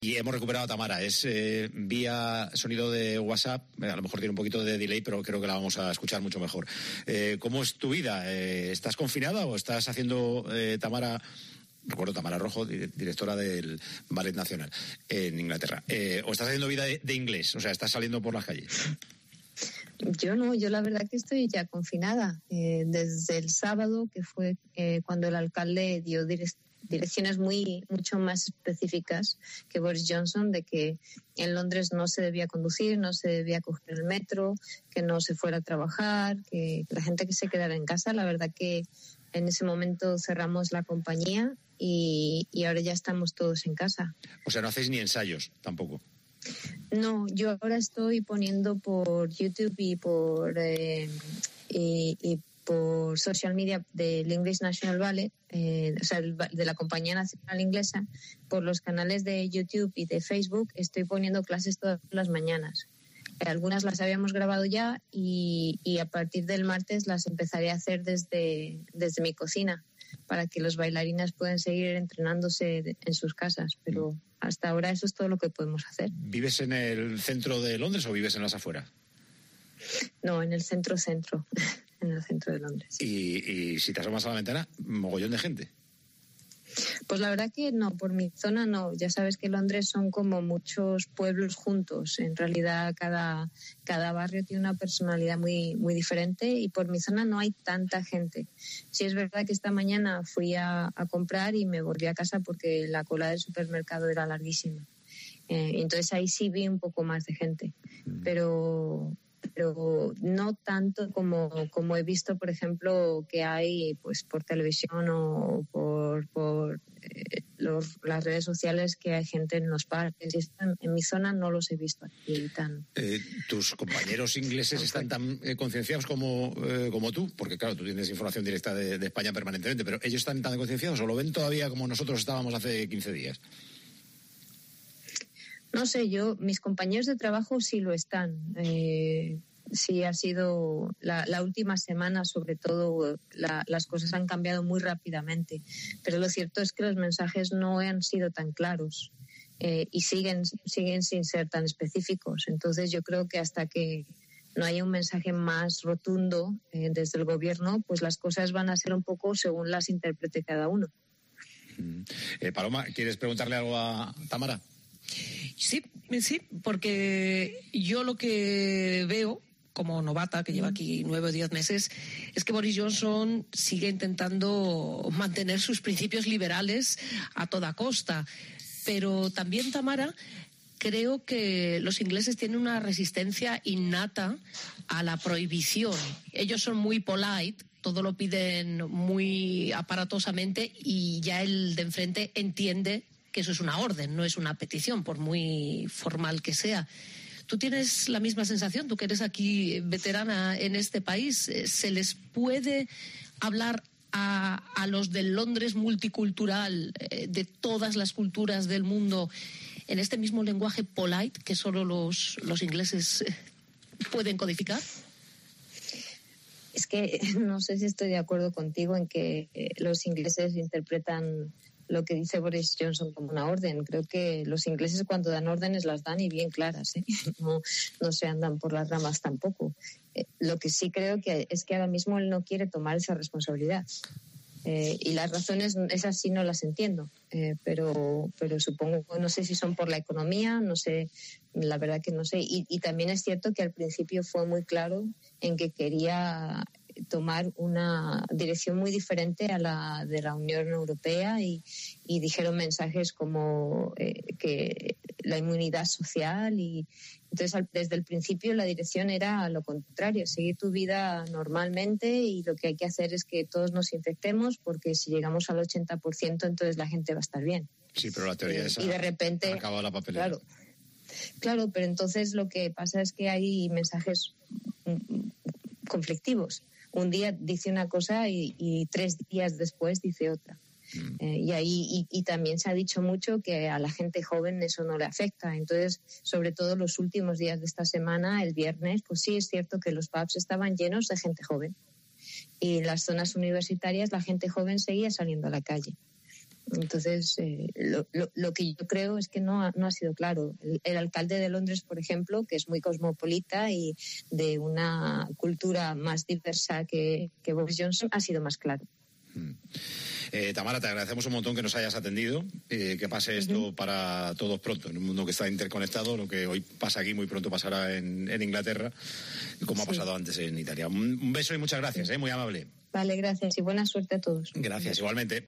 Y hemos recuperado a Tamara, es vía sonido de WhatsApp, a lo mejor tiene un poquito de delay, pero creo que la vamos a escuchar mucho mejor. ¿Cómo es tu vida? ¿Estás confinada o estás haciendo, Tamara? Recuerdo Tamara Rojo, directora del Ballet Nacional en Inglaterra. ¿O estás haciendo vida de inglés? O sea, ¿estás saliendo por las calles? Yo no, yo la verdad que estoy ya confinada. Desde el sábado, que fue cuando el alcalde dio direcciones mucho más específicas que Boris Johnson, de que en Londres no se debía conducir, no se debía coger el metro, que no se fuera a trabajar, que la gente que se quedara en casa. La verdad que en ese momento cerramos la compañía y ahora ya estamos todos en casa. O sea, no hacéis ni ensayos tampoco. No, yo ahora estoy poniendo por YouTube y por social media del English National Ballet, o sea, de la Compañía Nacional Inglesa, por los canales de YouTube y de Facebook, estoy poniendo clases todas las mañanas. Algunas las habíamos grabado ya y a partir del martes las empezaré a hacer desde mi cocina, para que los bailarines puedan seguir entrenándose en sus casas, pero hasta ahora eso es todo lo que podemos hacer. ¿Vives en el centro de Londres o vives en las afueras? No, en el centro, en el centro de Londres. Y si te asomas a la ventana, mogollón de gente. Pues la verdad que no, por mi zona no. Ya sabes que Londres son como muchos pueblos juntos. En realidad cada barrio tiene una personalidad muy, muy diferente y por mi zona no hay tanta gente. Sí es verdad que esta mañana fui a comprar y me volví a casa porque la cola del supermercado era larguísima. Entonces ahí sí vi un poco más de gente. Pero no tanto como he visto, por ejemplo, que hay pues por televisión o por las redes sociales, que hay gente en los parques. En mi zona no los he visto aquí tan. ¿Tus compañeros ingleses están tan concienciados como tú? Porque claro, tú tienes información directa de España permanentemente, pero ¿ellos están tan concienciados o lo ven todavía como nosotros estábamos hace 15 días? No sé, mis compañeros de trabajo sí lo están. Sí ha sido la última semana, sobre todo, las cosas han cambiado muy rápidamente. Pero lo cierto es que los mensajes no han sido tan claros y siguen sin ser tan específicos. Entonces yo creo que hasta que no haya un mensaje más rotundo desde el gobierno, pues las cosas van a ser un poco según las interprete cada uno. Paloma, ¿quieres preguntarle algo a Tamara? Sí, porque yo lo que veo como novata, que lleva aquí 9 o 10 meses, es que Boris Johnson sigue intentando mantener sus principios liberales a toda costa. Pero también, Tamara, creo que los ingleses tienen una resistencia innata a la prohibición. Ellos son muy polite, todo lo piden muy aparatosamente y ya el de enfrente entiende que eso es una orden, no es una petición, por muy formal que sea. ¿Tú tienes la misma sensación? Tú que eres aquí veterana en este país, ¿se les puede hablar a los del Londres multicultural, de todas las culturas del mundo, en este mismo lenguaje polite que solo los ingleses pueden codificar? Es que no sé si estoy de acuerdo contigo en que los ingleses interpretan lo que dice Boris Johnson como una orden. Creo que los ingleses cuando dan órdenes las dan y bien claras, ¿eh? No se andan por las ramas tampoco. Lo que sí creo que es que ahora mismo él no quiere tomar esa responsabilidad. Y las razones, esas sí no las entiendo, pero supongo, no sé si son por la economía, no sé, la verdad que no sé. Y también es cierto que al principio fue muy claro en que quería tomar una dirección muy diferente a la de la Unión Europea y dijeron mensajes como que la inmunidad social y entonces desde el principio la dirección era lo contrario, seguir tu vida normalmente y lo que hay que hacer es que todos nos infectemos porque si llegamos al 80% entonces la gente va a estar bien. Sí, pero la teoría esa y de repente acaba la papelera. Claro, pero entonces lo que pasa es que hay mensajes conflictivos. Un día dice una cosa y 3 días después dice otra. Y también se ha dicho mucho que a la gente joven eso no le afecta. Entonces, sobre todo los últimos días de esta semana, el viernes, pues sí es cierto que los pubs estaban llenos de gente joven. Y en las zonas universitarias la gente joven seguía saliendo a la calle. Entonces, lo que yo creo es que no ha sido claro. El alcalde de Londres, por ejemplo, que es muy cosmopolita y de una cultura más diversa que Boris Johnson, ha sido más claro. Tamara, te agradecemos un montón que nos hayas atendido, que pase esto para todos pronto, en un mundo que está interconectado. Lo que hoy pasa aquí muy pronto pasará en Inglaterra, como ha pasado antes en Italia. Un beso y muchas gracias, muy amable. Vale, gracias y buena suerte a todos. Gracias, igualmente.